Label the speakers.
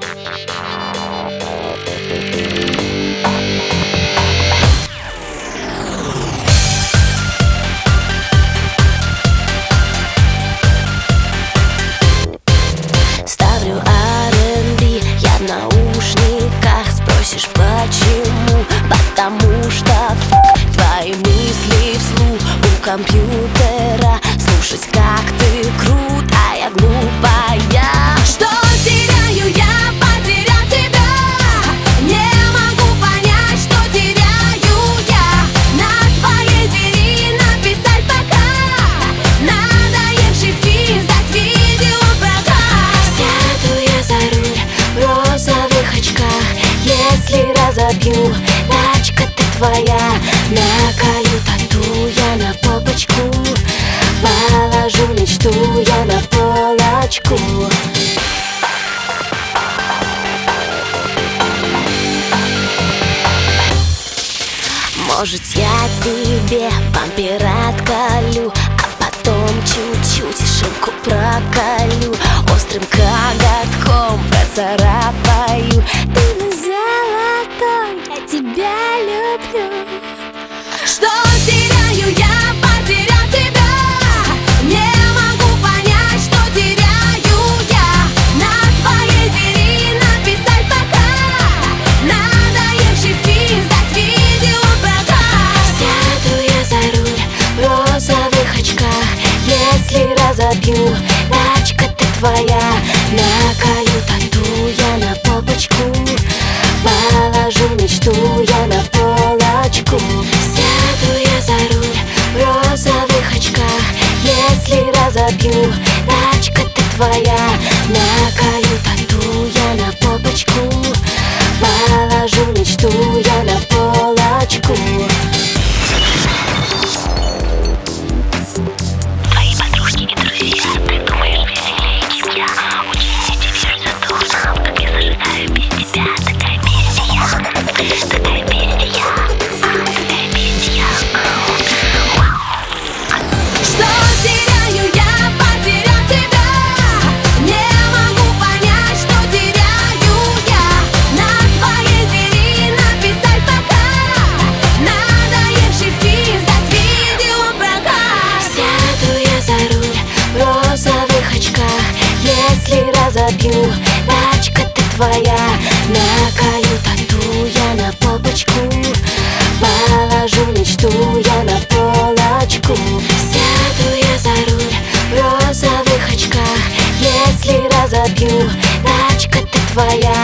Speaker 1: Ставлю R&B, я в наушниках. Спросишь почему? Потому что твои мысли вслух у компьютера. Слушать, как ты крут, а я глупая. Что теряю я, потерял тебя? Не могу понять, что теряю я. На твоей двери написать пока. Надоевший фильм, сдать видеопрокат. Сяду я за руль в розовых очках. Если разобью, тачка ты твоя. Наколю тату я на попочку. Положу мечту я на полочку. Может, я тебе бампер отколю, а потом чуть-чуть шинку проколю. Острым коготком процарапаю. Ты мой золотой, я тебя люблю. Что теряю я, потерял тебя? Не могу понять, что теряю я. На твоей двери написать пока. Надоевший фильм, сдать видеопрокат. Сяду я за руль в розовых очках. Если разобью, тачка ты твоя. Наколю тату я на попочку. Положу мечту я на полочку. Сяду я за руль в розовых очках. Если разобью, тачка ты твоя. Наколю тату я на попочку. Положу мечту я на полочку.
Speaker 2: Твои подружки и друзья, ты думаешь веселее, чем я. Очень удивишься, ты узнал, как я зажигаю без тебя. Такая песня, такая песня, такая песня.
Speaker 1: Что теряю я, потерял тебя? Не могу понять, что теряю я. На твоей двери написать пока. Надоевший фильм, сдать видеопрокат. Сяду я за руль в розовых очках. Если разобью, тачка ты твоя. Наколю тату я на попочку. Положу мечту я на полочку. Сяду я за руль в розовых очках. Если разобью, тачка ты твоя.